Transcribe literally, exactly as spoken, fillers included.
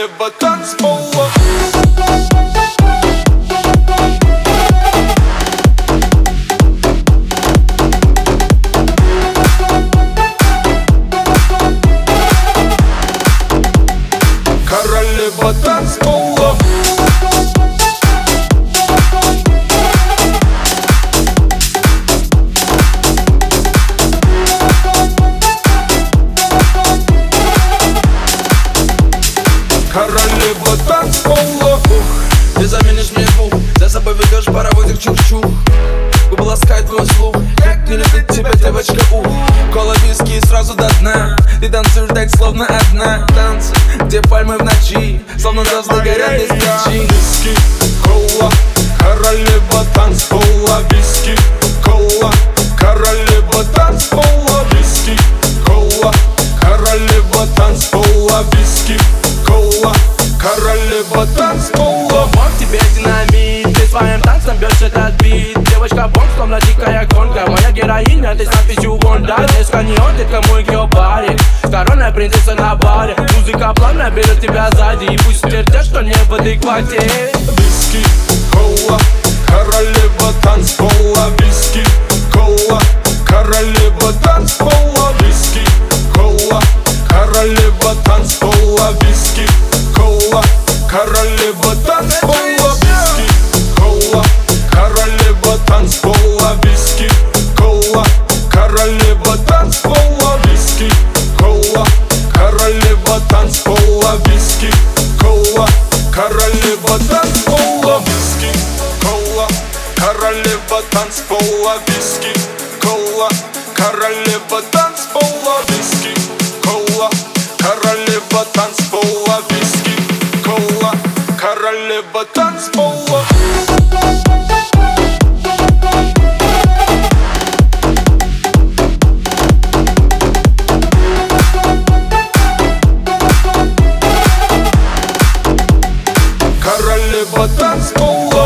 королева танцпола. Королева танцпола. Королева танцпола. Ты заменишь мне звук, за собой ведешь паровозик чух-чух. Губы ласкает твой слух, как не любит тебя девочка, ух. Кола, виски и сразу до дна. Ты танцуешь так, словно одна. Танцы, где пальмы в ночи, словно звезды горят без причин. Виски, кола, королева танцпола. Виски, кола, королева танцпола. Виски, кола, королева танцпола. Виски, кола, королева танцпола. Бомб, тебе динамит, ты своим танцем бьешь этот бит. Девочка бомб, словно дикая гонка. Моя героиня, ты с надписью Вонда. Здесь каньон, детка мой геобарик. Коронная принцесса на баре. Музыка плавно берет тебя сзади. И пусть твердят, что не в адеквате. Виски, кола, королева танцпола. Виски, кола, королева танцпола. Виски, кола, королева танцпола. Виски, кола, королева танцпола. Виски, кола, королева танцпола. Виски, кола, королева танцпола. Виски, кола, королева танцпола. Виски, кола, королева танцпола. Виски, кола, королева танцпола. Виски, кола, королева танцпола. Виски, кола, королева танцпола. Виски, кола, королева танцпола. Королева танцпола.